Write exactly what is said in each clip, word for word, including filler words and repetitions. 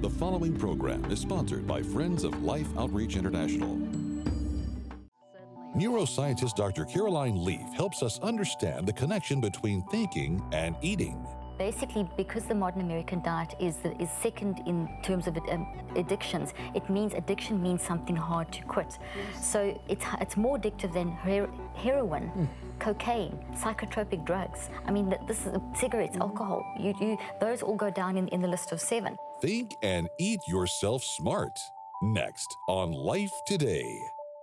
The following program is sponsored by Friends of Life Outreach International. Neuroscientist Doctor Caroline Leaf helps us understand the connection between thinking and eating. Basically, because the modern American diet is the, is second in terms of um, addictions, it means addiction means something hard to quit. So it's it's more addictive than her heroin, mm. cocaine, psychotropic drugs. I mean, this is cigarettes, mm. alcohol. You, you, those all go down in, in the list of seven. Think and eat yourself smart. Next on Life Today.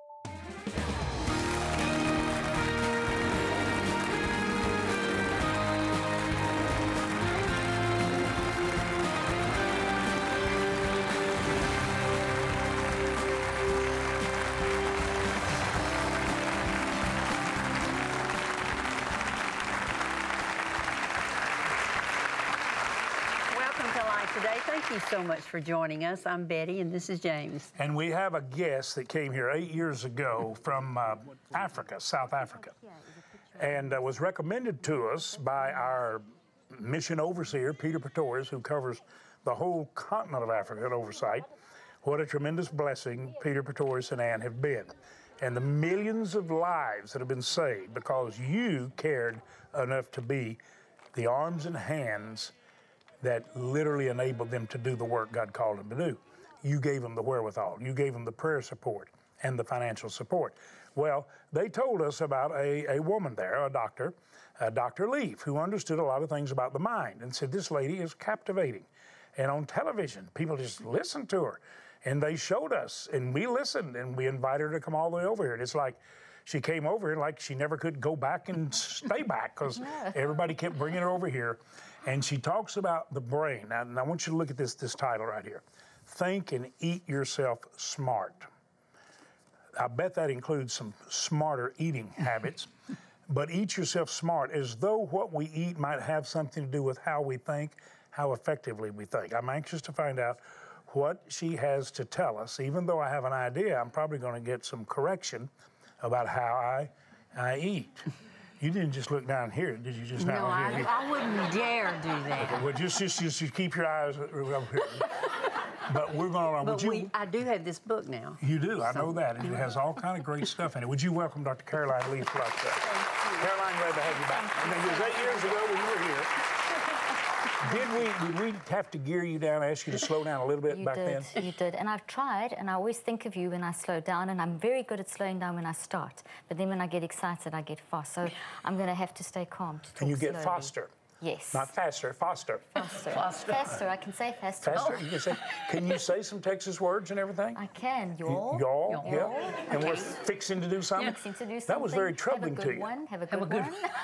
Thank you so much for joining us. I'm Betty, and this is James. And we have a guest that came here eight years ago from uh, Africa, South Africa, and uh, was recommended to us by our mission overseer, Peter Pretorius, who covers the whole continent of Africa at oversight. What a tremendous blessing Peter Pretorius and Ann have been. And the millions of lives that have been saved because you cared enough to be the arms and hands that literally enabled them to do the work God called them to do. You gave them the wherewithal. You gave them the prayer support and the financial support. Well, they told us about a, a woman there, a doctor, uh, Doctor Leaf, who understood a lot of things about the mind and said, this lady is captivating. And on television, people just listened to her. And they showed us, and we listened, and we invited her to come all the way over here. And it's like, she came over here like she never could go back and stay back because yeah. everybody kept bringing her over here. And she talks about the brain. Now, and I want you to look at this, this title right here. Think and eat yourself smart. I bet that includes some smarter eating habits. But eat yourself smart as though what we eat might have something to do with how we think, how effectively we think. I'm anxious to find out what she has to tell us. Even though I have an idea, I'm probably going to get some correction about how I, I eat. You didn't just look down here, did you? Just no, down I, here? I wouldn't dare do that. Okay, well, just, just, just keep your eyes over here. But we're going to. But you, we, I do have this book now. You do, I so, know that. And it has all kind of great stuff in it. Would you welcome Doctor Caroline Leaf? Caroline, glad to have you back. I mean, it was eight years ago when you were here. Did we, did we have to gear you down, ask you to slow down a little bit you back did, then? You did, and I've tried, and I always think of you when I slow down, and I'm very good at slowing down when I start. But then when I get excited, I get fast. So I'm going to have to stay calm to talk And you get slowly. faster. Yes. Not faster, faster. Faster. Faster. Faster. I can say faster. Faster. You can say. Can you say some Texas words and everything? I can. Y'all. Y'all. Y'all. Yeah. And we're fixing to do something. Yeah. Fixing to do something. That was very troubling to you. One. Have a good, Have a good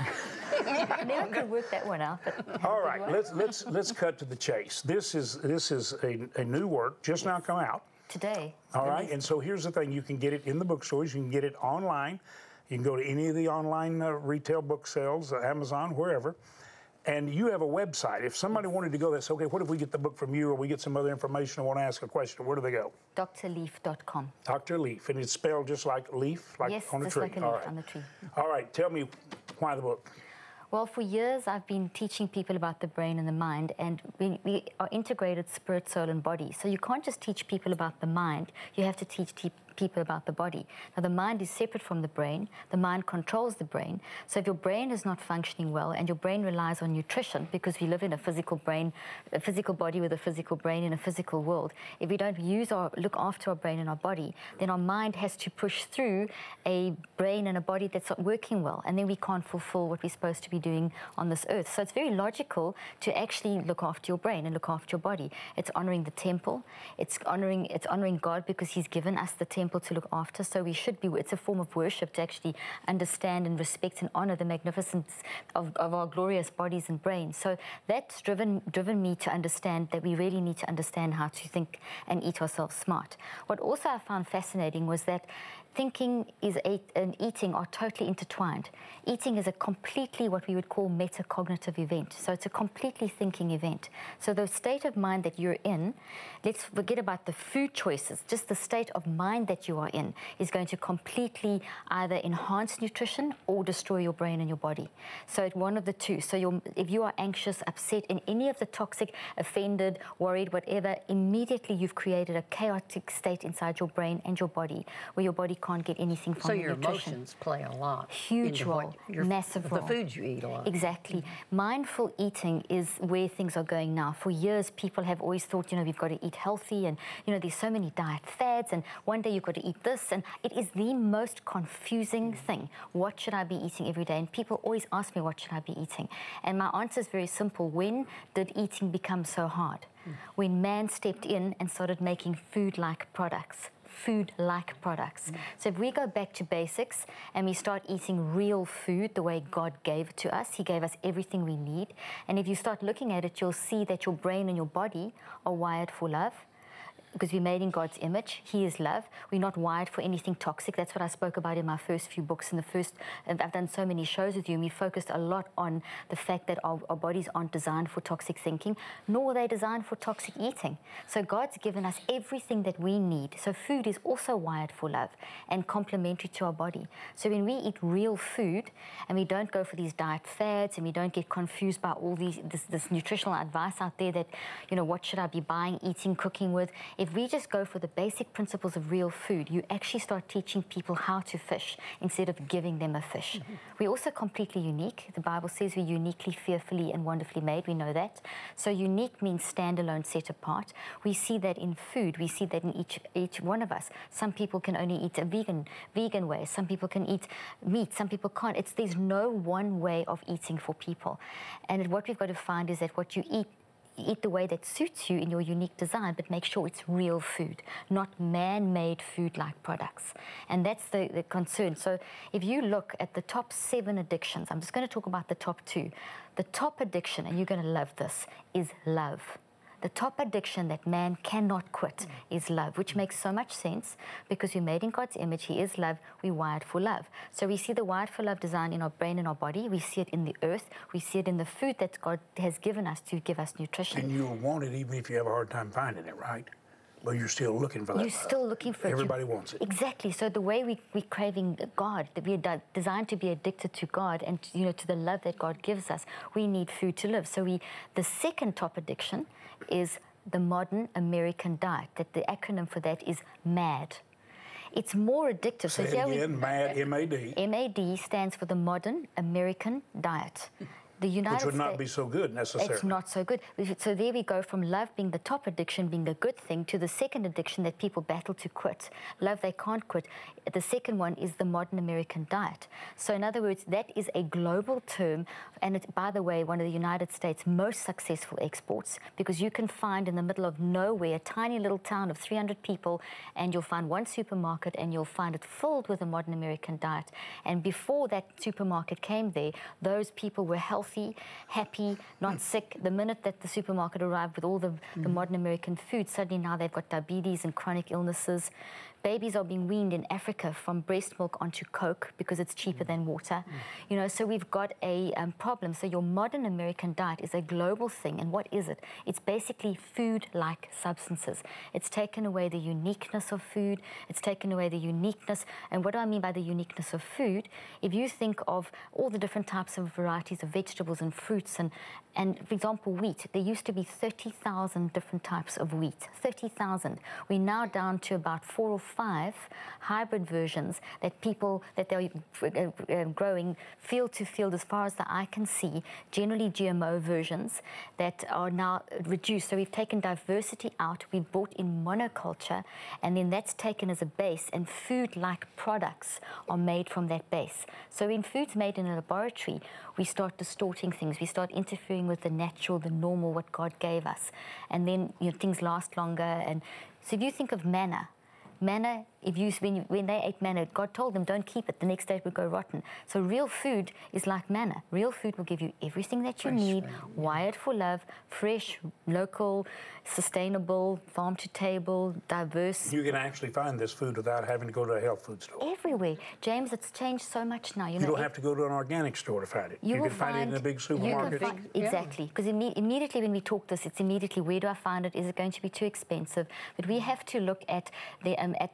one. I never could work that one out. But all right. Let's let's let's cut to the chase. This is this is a, a new work just yes. now come out today. All right. And so here's the thing: you can get it in the bookstores. You can get it online. You can go to any of the online uh, retail book sales, uh, Amazon, wherever. And you have a website. If somebody wanted to go there, say, okay, what if we get the book from you or we get some other information or want to ask a question, where do they go? D R leaf dot com. Doctor Leaf. And it's spelled just like leaf, like yes, on a just tree. like a leaf All right. on the tree. All right. Tell me why the book. Well, for years, I've been teaching people about the brain and the mind, and we, we are integrated spirit, soul, and body. So you can't just teach people about the mind. You have to teach te- people about the body. Now, the mind is separate from the brain. The mind controls the brain. So if your brain is not functioning well, and your brain relies on nutrition, because we live in a physical brain, a physical body with a physical brain in a physical world, if we don't use or look after our brain and our body, then our mind has to push through a brain and a body that's not working well, and then we can't fulfill what we're supposed to be doing on this earth. So it's very logical to actually look after your brain and look after your body. It's honoring the temple. It's honoring, it's honoring God because He's given us the temple to look after, so we should be, it's a form of worship to actually understand and respect and honor the magnificence of, of our glorious bodies and brains. So that's driven driven me to understand that we really need to understand how to think and eat ourselves smart. What also I found fascinating was that thinking is a, and eating are totally intertwined. Eating is a completely what we would call metacognitive event. So it's a completely thinking event. So the state of mind that you're in, let's forget about the food choices, just the state of mind that that you are in is going to completely either enhance nutrition or destroy your brain and your body. So it's one of the two. So you're, if you are anxious, upset, in any of the toxic, offended, worried, whatever, immediately you've created a chaotic state inside your brain and your body where your body can't get anything from So the your nutrition. emotions play a lot. Huge into role, what your, massive the role. foods you eat a lot. Exactly. Mindful eating is where things are going now. For years, people have always thought, you know, we've got to eat healthy and, you know, there's so many diet fads and one day you've got to eat this. And it is the most confusing thing. What should I be eating every day? And people always ask me, what should I be eating? And my answer is very simple. When did eating become so hard? Mm. When man stepped in and started making food-like products. Food-like products. Mm. So if we go back to basics and we start eating real food the way God gave it to us, He gave us everything we need. And if you start looking at it, you'll see that your brain and your body are wired for love, because we're made in God's image. He is love. We're not wired for anything toxic. That's what I spoke about in my first few books. In the first, and I've done so many shows with you, and we focused a lot on the fact that our, our bodies aren't designed for toxic thinking, nor are they designed for toxic eating. So God's given us everything that we need. So food is also wired for love and complementary to our body. So when we eat real food and we don't go for these diet fads and we don't get confused by all these this, this nutritional advice out there that, you know, what should I be buying, eating, cooking with? If we just go for the basic principles of real food, you actually start teaching people how to fish instead of giving them a fish. Mm-hmm. We're also completely unique. The Bible says we're uniquely, fearfully, and wonderfully made. We know that. So unique means standalone, set apart. We see that in food. We see that in each each one of us. Some people can only eat a vegan vegan way. Some people can eat meat. Some people can't. It's there's no one way of eating for people. And what we've got to find is that what you eat eat the way that suits you in your unique design, but make sure it's real food, not man-made food-like products. And that's the, the concern. So if you look at the top seven addictions, I'm just going to talk about the top two. The top addiction, and you're going to love this, is love. The top addiction that man cannot quit is love, which makes so much sense because we're made in God's image. He is love. We're wired for love. So we see the wired for love design in our brain and our body. We see it in the earth. We see it in the food that God has given us to give us nutrition. And you'll want it even if you have a hard time finding it, right? But you're still looking for that. You're still looking for Everybody it. Everybody wants it. Exactly. So the way we, we're craving God, that we're di- designed to be addicted to God and, you know, to the love that God gives us, we need food to live. So we, the second top addiction is the modern American diet. That the acronym for that is MAD. It's more addictive. Say so it again, we, MAD, M A D. M A D stands for the modern American diet. The United Which would not States, be so good necessarily. It's not so good. So there we go from love being the top addiction, being the good thing, to the second addiction that people battle to quit. Love they can't quit. The second one is the modern American diet. So in other words, that is a global term, and it's, by the way, one of the United States' most successful exports, because you can find in the middle of nowhere a tiny little town of three hundred people, and you'll find one supermarket, and you'll find it filled with a modern American diet. And before that supermarket came there, those people were healthy, happy, not sick. The minute that the supermarket arrived with all the, mm. the modern American food, suddenly now they've got diabetes and chronic illnesses. Babies are being weaned in Africa from breast milk onto Coke because it's cheaper mm. than water. Mm. You know, so we've got a um, problem. So your modern American diet is a global thing. And what is it? It's basically food-like substances. It's taken away the uniqueness of food. It's taken away the uniqueness. And what do I mean by the uniqueness of food? If you think of all the different types of varieties of vegetables and fruits and, and for example, wheat, there used to be thirty thousand different types of wheat, thirty thousand. We're now down to about four or five hybrid versions that people, that they're uh, growing field to field as far as the eye can see, generally G M O versions that are now reduced. So we've taken diversity out, we've brought in monoculture, and then that's taken as a base, and food-like products are made from that base. So when food's made in a laboratory, we start distorting things, we start interfering with the natural, the normal, what God gave us. And then, you know, things last longer. And so if you think of manna, manna, if you, when, you, when they ate manna, God told them, don't keep it, the next day it would go rotten. So real food is like manna. Real food will give you everything that you fresh need, food, yeah. wired for love, fresh, local, sustainable, farm to table, diverse. You can actually find this food without having to go to a health food store. Everywhere. James, it's changed so much now. You, you know, don't it, have to go to an organic store to find it. You, you will can find, find it in a big supermarket. You can find, exactly. Because imme immediately when we talk this, it's immediately, where do I find it? Is it going to be too expensive? But we have to look at the, um, at the fact that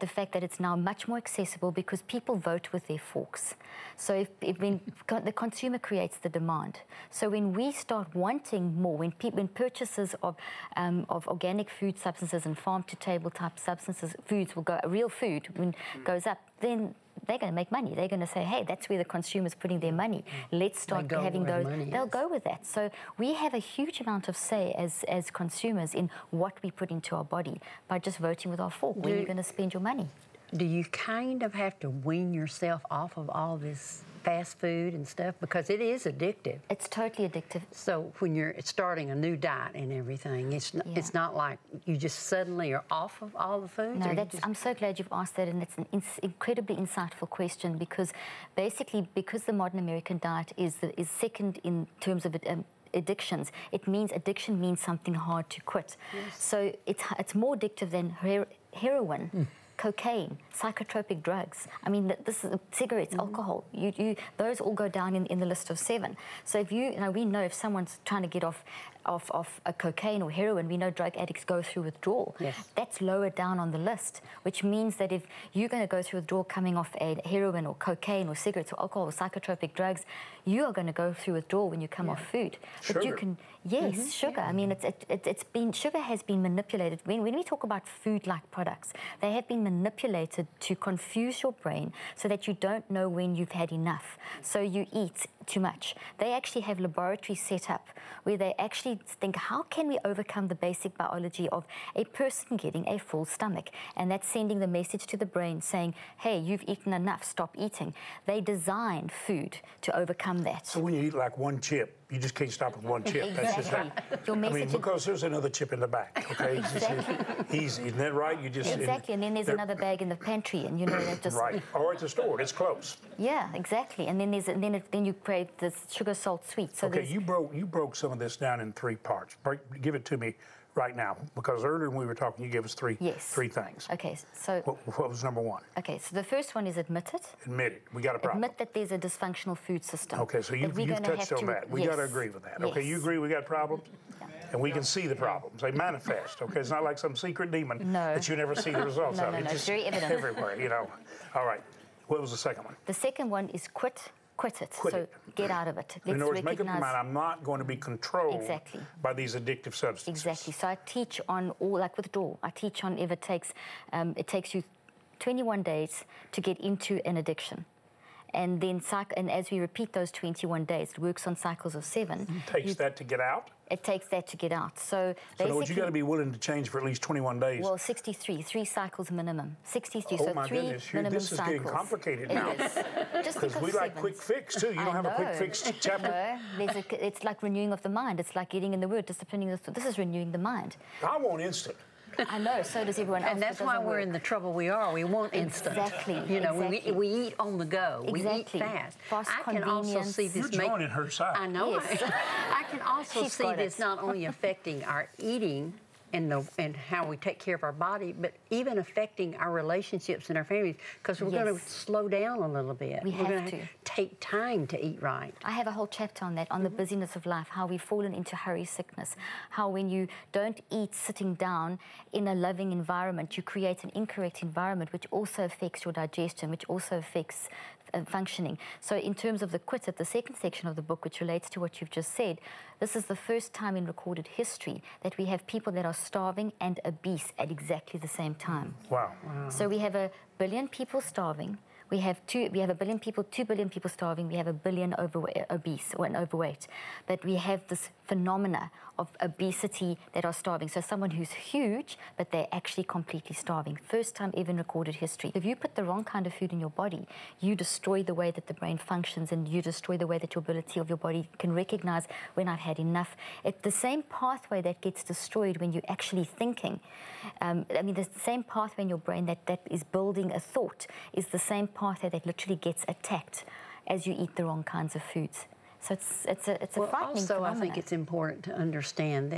that it's now much more accessible because people vote with their forks. So if, if when the consumer creates the demand. So when we start wanting more, when, pe when purchases of, um, of organic food substances and farm-to-table type substances, foods will go, real food when goes up, then they're going to make money. They're going to say, hey, that's where the consumer's putting their money. Let's start having those. They'll go with that. So we have a huge amount of say as, as consumers in what we put into our body by just voting with our fork where you're going to spend your money. Do you kind of have to wean yourself off of all this fast food and stuff? Because it is addictive. It's totally addictive. So when you're starting a new diet and everything, it's not, yeah. it's not like you just suddenly are off of all the foods? No, that's, I'm so glad you've asked that, and it's an ins incredibly insightful question because basically because the modern American diet is, the, is second in terms of um, addictions, it means addiction means something hard to quit. Yes. So it's, it's more addictive than her heroin. Mm. Cocaine, psychotropic drugs. I mean, this is cigarettes, mm-hmm. alcohol. You, you, those all go down in, in the list of seven. So if you, you know, we know if someone's trying to get off, off, off a cocaine or heroin, we know drug addicts go through withdrawal. Yes. That's lower down on the list, which means that if you're going to go through withdrawal coming off a heroin or cocaine or cigarettes or alcohol or psychotropic drugs, you are going to go through withdrawal when you come yeah. off food. Sugar. But you can, yes, mm-hmm. sugar. Yeah. I mean, it's it, it, it's been sugar has been manipulated. When when we talk about food-like products, they have been manipulated to confuse your brain so that you don't know when you've had enough. So you eat too much. They actually have laboratories set up where they actually think, how can we overcome the basic biology of a person getting a full stomach? And that's sending the message to the brain saying, hey, you've eaten enough, stop eating. They design food to overcome that. So when you eat like one chip, you just can't stop with one chip. Exactly. That's just that. Your I mean, because there's another chip in the back, okay? Exactly. It's easy, isn't that right? You just Exactly, and then there's another bag in the pantry, and you know that just... Right, or at the store, it's close. Yeah, exactly, and then there's and then it, then you crave this sugar, salt, sweet. So okay, you broke you broke some of this down in three parts. Break, give it to me right now, because earlier when we were talking, you gave us three yes. three things. Okay, so what, what was number one? Okay, so the first one is admit it. Admit it. We got a problem. Admit that there's a dysfunctional food system. Okay, so you've, you've touched on to, that. We yes. got to agree with that. Yes. Okay, you agree we got problems? Yeah. And we can see the problems. They manifest, okay? It's not like some secret demon no. that you never see the results no, of. No, it's no, just very evident. everywhere, you know. All right, what was the second one? The second one is quit. Quit it. Quit so it. Get out of it. Let's in other words, make up recognize... your mind, I'm not going to be controlled exactly. by these addictive substances. Exactly. So I teach on all, like withdrawal, I teach on if it takes, um, it takes you twenty-one days to get into an addiction. And then, and as we repeat those twenty-one days, it works on cycles of seven. It takes you, that to get out? It takes that to get out. So, so basically... So you got to be willing to change for at least twenty-one days? Well, sixty-three, three cycles minimum. sixty-three, oh so my three goodness. minimum This is cycles. getting complicated it now. Just because we like quick fix, too. You don't I have know. a quick fix chapter? No, there's a, it's like renewing of the mind. It's like getting in the word, disciplining the thought. This is renewing the mind. I want instant. I know, so does everyone else. And that's why we're work. in the trouble we are. We want instant. Exactly. You know, exactly. we, we eat on the go. Exactly. We eat fast. Fast I can also see this. You're joining her side. I know. Yes. I can also She's see this it. not only affecting our eating and the and how we take care of our body, but even affecting our relationships and our families, because we're yes. going to slow down a little bit. We we're have to to take time to eat right. I have a whole chapter on that, on mm-hmm. the busyness of life, how we've fallen into hurry sickness, how when you don't eat sitting down in a loving environment, you create an incorrect environment, which also affects your digestion, which also affects uh, functioning. So in terms of the quit it, the second section of the book, which relates to what you've just said, this is the first time in recorded history that we have people that are starving and obese at exactly the same time. Wow. wow. So we have a billion people starving. We have two. We have a billion people, two billion people starving. We have a billion overweight, obese or overweight. But we have this phenomena of obesity that are starving. So someone who's huge, but they're actually completely starving. First time ever in recorded history. If you put the wrong kind of food in your body, you destroy the way that the brain functions, and you destroy the way that your ability of your body can recognize when I've had enough. It's the same pathway that gets destroyed when you're actually thinking. Um, I mean, the same pathway in your brain that, that is building a thought is the same pathway that literally gets attacked as you eat the wrong kinds of foods. So it's it's a it's a well, frightening also, phenomenon. I think it's important to understand that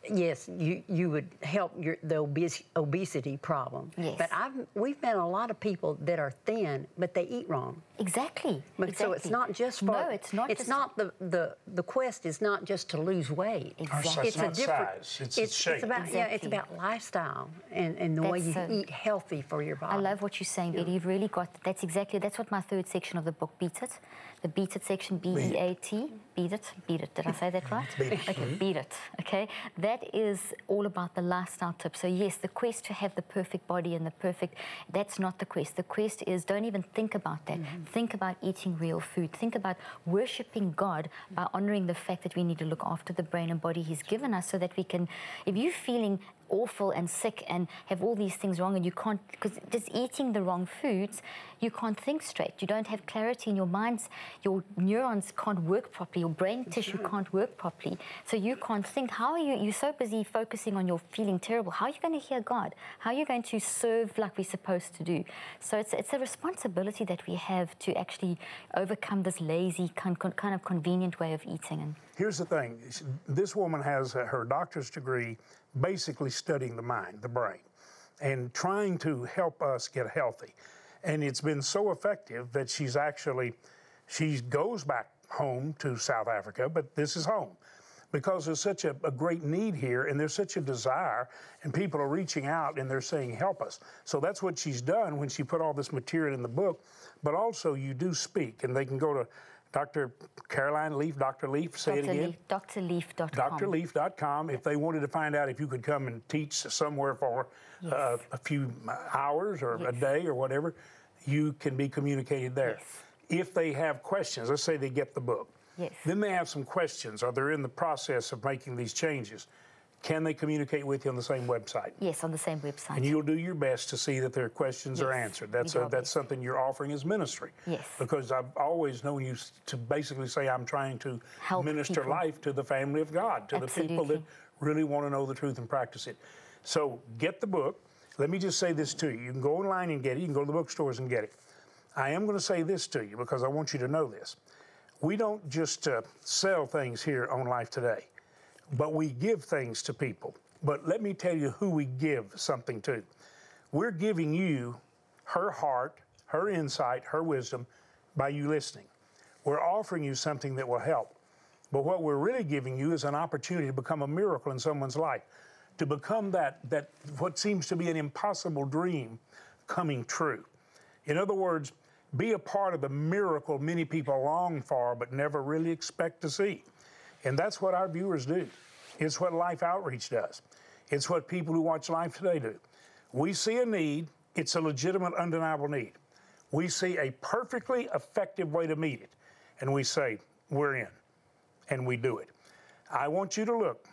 yes, you, you would help your, the obes obesity problem. Yes. But I've, we've met a lot of people that are thin, but they eat wrong. Exactly. But exactly. So it's not just for... No, it's not It's just not the, the, the quest is not just to lose weight. Exactly. It's not size, it's, it's shape. It's about, Exactly. yeah, it's about lifestyle and, and the way you That's, uh, eat healthy for your body. I love what you're saying, Betty. You've really got, that's exactly, that's what my third section of the book, Beat It. The Beat It section, B E A T, Beat It, Beat It. Did I say that right? Beat It. Okay, Beat It, okay? That is all about the lifestyle tip. So yes, the quest to have the perfect body and the perfect, that's not the quest. The quest is don't even think about that. Mm-hmm. Think about eating real food. Think about worshiping God by honoring the fact that we need to look after the brain and body He's given us so that we can, if you're feeling awful and sick and have all these things wrong and you can't, because just eating the wrong foods, you can't think straight. You don't have clarity in your minds. Your neurons can't work properly. Your brain tissue can't work properly. So you can't think. How are you, you're so busy focusing on your feeling terrible. How are you going to hear God? How are you going to serve like we're supposed to do? So it's, it's a responsibility that we have to actually overcome this lazy, kind of convenient way of eating. And here's the thing. This woman has her doctor's degree basically studying the mind, the brain, and trying to help us get healthy. And it's been so effective that she's actually, she goes back home to South Africa, but this is home because there's such a, a great need here and there's such a desire and people are reaching out and they're saying, help us. So that's what she's done when she put all this material in the book, but also you do speak and they can go to Doctor Caroline Leaf, Doctor Leaf, say it again. D R leaf dot com. D R leaf dot com. If they wanted to find out if you could come and teach somewhere for yes. uh, a few hours or yes. a day or whatever, you can be communicated there. Yes. If they have questions, let's say they get the book, yes. then they have some questions or they're in the process of making these changes. Can they communicate with you on the same website? Yes, on the same website. And you'll do your best to see that their questions yes, are answered. That's a, that's something you're offering as ministry. Yes. Because I've always known you to basically say, I'm trying to help minister people. life to the family of God, to Absolutely. the people that really want to know the truth and practice it. So get the book. Let me just say this to you. You can go online and get it. You can go to the bookstores and get it. I am going to say this to you because I want you to know this. We don't just uh, sell things here on Life Today, but we give things to people. But let me tell you who we give something to. We're giving you her heart, her insight, her wisdom by you listening. We're offering you something that will help. But what we're really giving you is an opportunity to become a miracle in someone's life, to become that, that what seems to be an impossible dream coming true. In other words, be a part of the miracle many people long for but never really expect to see. And that's what our viewers do. It's what Life Outreach does. It's what people who watch Life Today do. We see a need. It's a legitimate, undeniable need. We see a perfectly effective way to meet it. And we say, we're in. And we do it. I want you to look.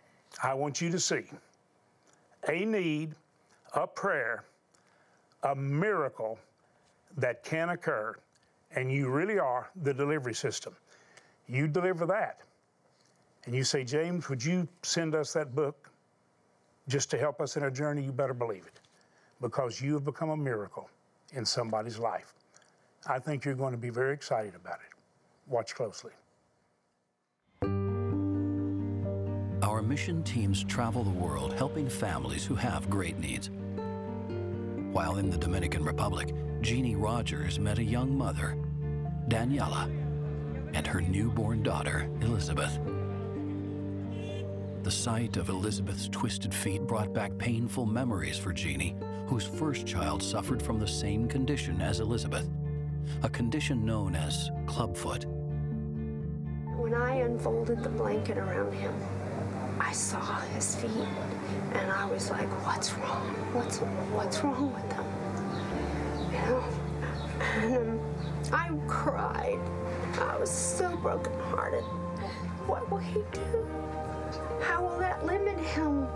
I want you to see a need, a prayer, a miracle that can occur. And you really are the delivery system. You deliver that. And you say, James, would you send us that book just to help us in our journey? You better believe it, because you have become a miracle in somebody's life. I think you're going to be very excited about it. Watch closely. Our mission teams travel the world helping families who have great needs. While in the Dominican Republic, Jeannie Rogers met a young mother, Daniela, and her newborn daughter, Elizabeth. The sight of Elizabeth's twisted feet brought back painful memories for Jeannie, whose first child suffered from the same condition as Elizabeth, a condition known as clubfoot. When I unfolded the blanket around him, I saw his feet, and I was like, what's wrong? What's, what's wrong with them? You know? And um, I cried. I was so brokenhearted. What will he do? How will that limit him?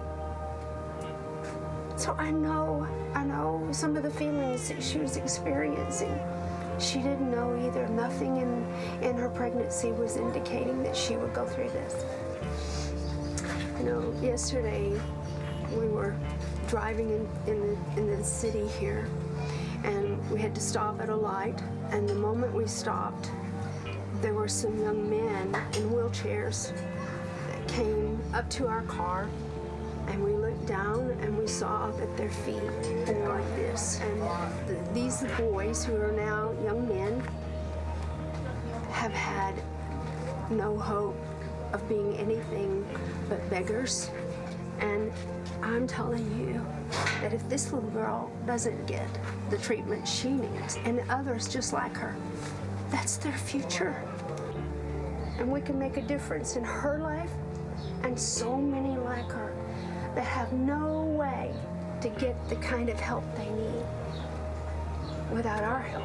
So I know, I know some of the feelings that she was experiencing. She didn't know either. Nothing in, in her pregnancy was indicating that she would go through this. You know, yesterday we were driving in, in, the, in the city here, and we had to stop at a light, and the moment we stopped, there were some young men in wheelchairs that came up to our car, and we looked down and we saw that their feet were like this. And th these boys, who are now young men, have had no hope of being anything but beggars. And I'm telling you that if this little girl doesn't get the treatment she needs, and others just like her, that's their future. And we can make a difference in her life and so many like her that have no way to get the kind of help they need without our help.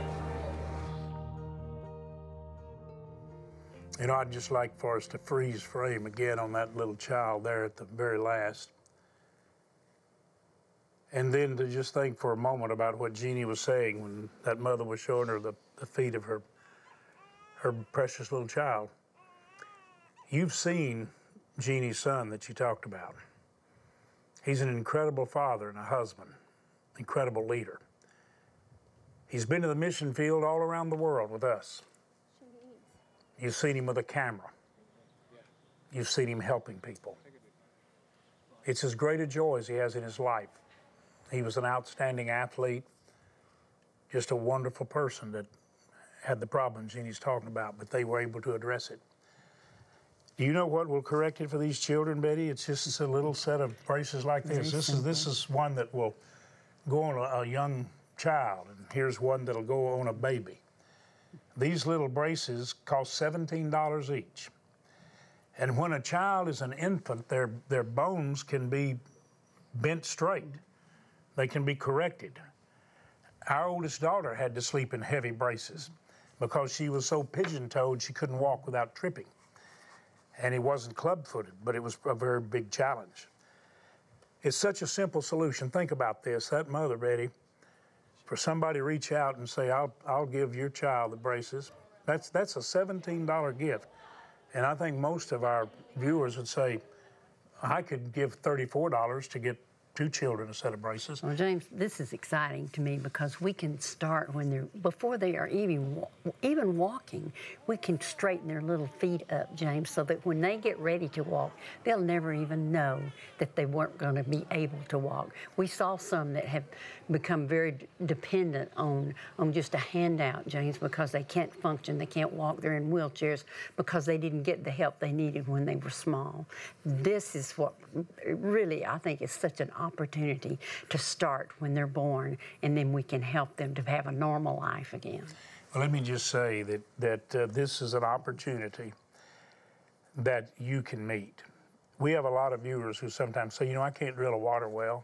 You know, I'd just like for us to freeze frame again on that little child there at the very last. And then to just think for a moment about what Jeannie was saying when that mother was showing her the, the feet of her, her precious little child. You've seen Jeannie's son that you talked about. He's an incredible father and a husband, incredible leader. He's been to the mission field all around the world with us. You've seen him with a camera. You've seen him helping people. It's as great a joy as he has in his life. He was an outstanding athlete, just a wonderful person that had the problems Jeannie's talking about, but they were able to address it. Do you know what will correct it for these children, Betty? It's just a little set of braces like this. This is, this is one that will go on a, a young child, and here's one that'll go on a baby. These little braces cost seventeen dollars each. And when a child is an infant, their, their bones can be bent straight. They can be corrected. Our oldest daughter had to sleep in heavy braces because she was so pigeon-toed she couldn't walk without tripping. And he wasn't club-footed, but it was a very big challenge. It's such a simple solution. Think about this. That mother, Betty, for somebody to reach out and say, I'll, I'll give your child the braces, that's, that's a seventeen dollar gift. And I think most of our viewers would say, I could give thirty-four dollars to get two children a set of braces. Well, James, this is exciting to me because we can start when they're, before they are even, even walking, we can straighten their little feet up, James, so that when they get ready to walk, they'll never even know that they weren't going to be able to walk. We saw some that have become very d dependent on, on just a handout, James, because they can't function, they can't walk, they're in wheelchairs because they didn't get the help they needed when they were small. This is what really, I think, is such an opportunity to start when they're born, and then we can help them to have a normal life again. Well, let me just say that, that uh, this is an opportunity that you can meet. We have a lot of viewers who sometimes say, you know, I can't drill a water well.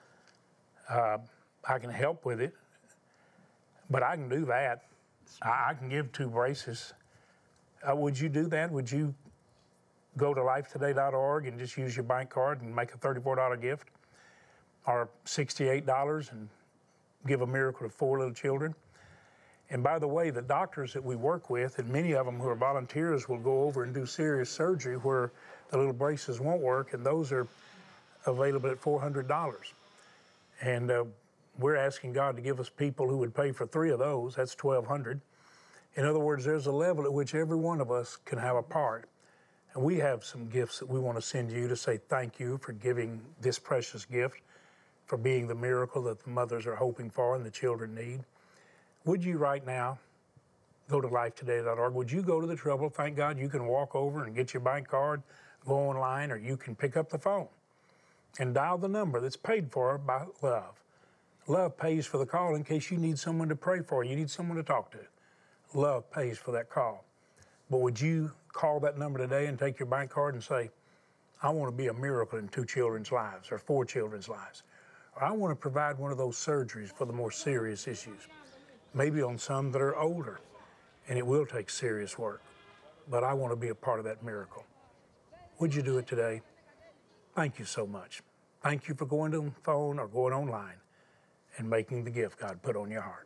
Uh, I can help with it, but I can do that. I, I can give two braces. Uh, would you do that? Would you go to life today dot org and just use your bank card and make a thirty-four dollar gift? Or sixty-eight dollars and give a miracle to four little children? And by the way, the doctors that we work with, and many of them who are volunteers, will go over and do serious surgery where the little braces won't work, and those are available at four hundred dollars. And uh, we're asking God to give us people who would pay for three of those. That's twelve hundred dollars. In other words, there's a level at which every one of us can have a part. And we have some gifts that we want to send you to say thank you for giving this precious gift, for being the miracle that the mothers are hoping for and the children need. Would you right now go to life today dot org? Would you go to the trouble? Thank God you can walk over and get your bank card, go online, or you can pick up the phone and dial the number that's paid for by Love. Love pays for the call in case you need someone to pray for, you need someone to talk to. Love pays for that call. But would you call that number today and take your bank card and say, I want to be a miracle in two children's lives or four children's lives? I want to provide one of those surgeries for the more serious issues, maybe on some that are older, and it will take serious work, but I want to be a part of that miracle. Would you do it today? Thank you so much. Thank you for going to the phone or going online and making the gift God put on your heart.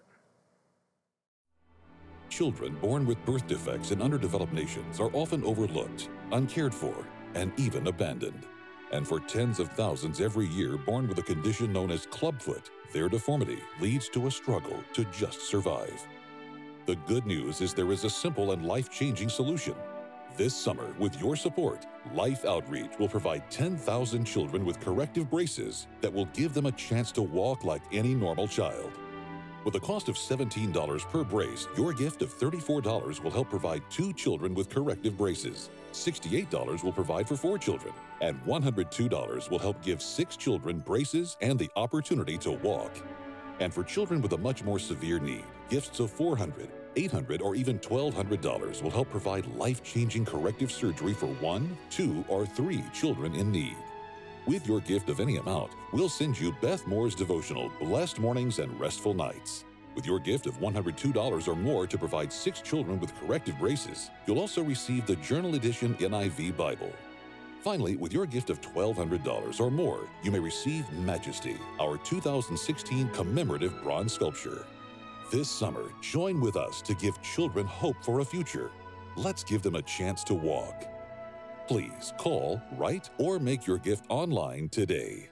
Children born with birth defects in underdeveloped nations are often overlooked, uncared for, and even abandoned. And for tens of thousands every year born with a condition known as clubfoot, their deformity leads to a struggle to just survive. The good news is there is a simple and life-changing solution. This summer, with your support, Life Outreach will provide ten thousand children with corrective braces that will give them a chance to walk like any normal child. With a cost of seventeen dollars per brace, your gift of thirty-four dollars will help provide two children with corrective braces. sixty-eight dollars will provide for four children, and one hundred two dollars will help give six children braces and the opportunity to walk. And for children with a much more severe need, gifts of four hundred dollars, eight hundred dollars, or even twelve hundred dollars will help provide life-changing corrective surgery for one, two, or three children in need. With your gift of any amount, we'll send you Beth Moore's devotional, Blessed Mornings and Restful Nights. With your gift of one hundred two dollars or more to provide six children with corrective braces, you'll also receive the Journal Edition N I V Bible. Finally, with your gift of twelve hundred dollars or more, you may receive Majesty, our two thousand sixteen commemorative bronze sculpture. This summer, join with us to give children hope for a future. Let's give them a chance to walk. Please call, write, or make your gift online today.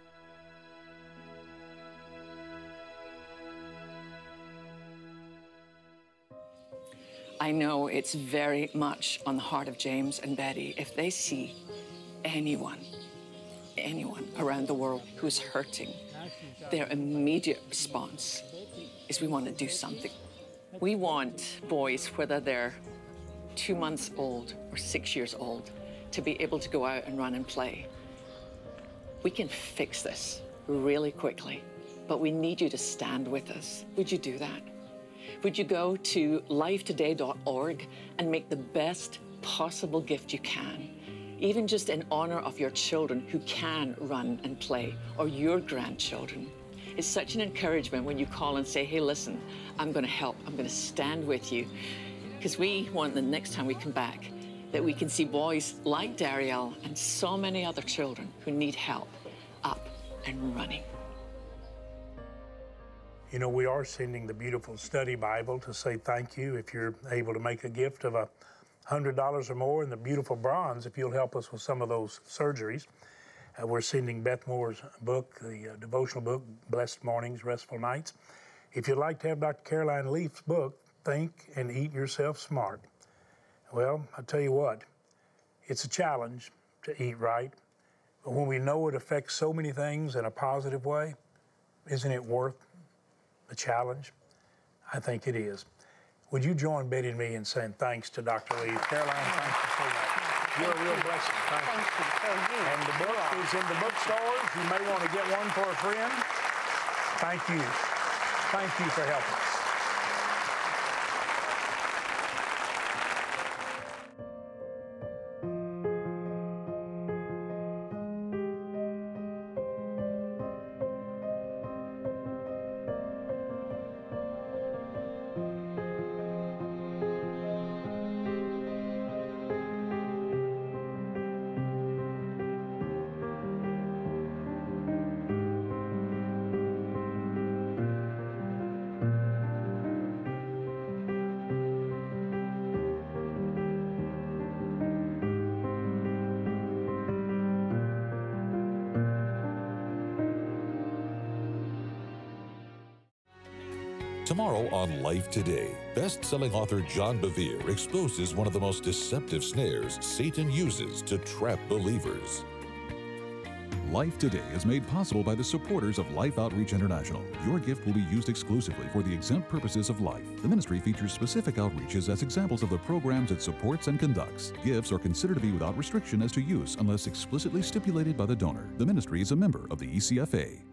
I know it's very much on the heart of James and Betty. If they see anyone, anyone around the world who's hurting, their immediate response is we want to do something. We want boys, whether they're two months old or six years old, to be able to go out and run and play. We can fix this really quickly, but we need you to stand with us. Would you do that? Would you go to life today dot org and make the best possible gift you can, even just in honor of your children who can run and play, or your grandchildren? It's such an encouragement when you call and say, hey, listen, I'm going to help. I'm going to stand with you. Because we want the next time we come back that we can see boys like Dariel and so many other children who need help up and running. You know, we are sending the beautiful study Bible to say thank you if you're able to make a gift of a one hundred dollars or more, and the beautiful bronze if you'll help us with some of those surgeries. Uh, we're sending Beth Moore's book, the uh, devotional book, Blessed Mornings, Restful Nights. If you'd like to have Doctor Caroline Leaf's book, Think and Eat Yourself Smart. Well, I'll tell you what, it's a challenge to eat right, but when we know it affects so many things in a positive way, isn't it worth the challenge? I think it is. Would you join Betty and me in saying thanks to Doctor Leaf? Caroline, thank you so much. You're a real blessing. Thank, Thank you. you. So you And the book is in the bookstores. You may want to get one for a friend. Thank you. Thank you for helping us. Tomorrow on Life Today, best-selling author John Bevere exposes one of the most deceptive snares Satan uses to trap believers. Life Today is made possible by the supporters of Life Outreach International. Your gift will be used exclusively for the exempt purposes of life. The ministry features specific outreaches as examples of the programs it supports and conducts. Gifts are considered to be without restriction as to use unless explicitly stipulated by the donor. The ministry is a member of the E C F A.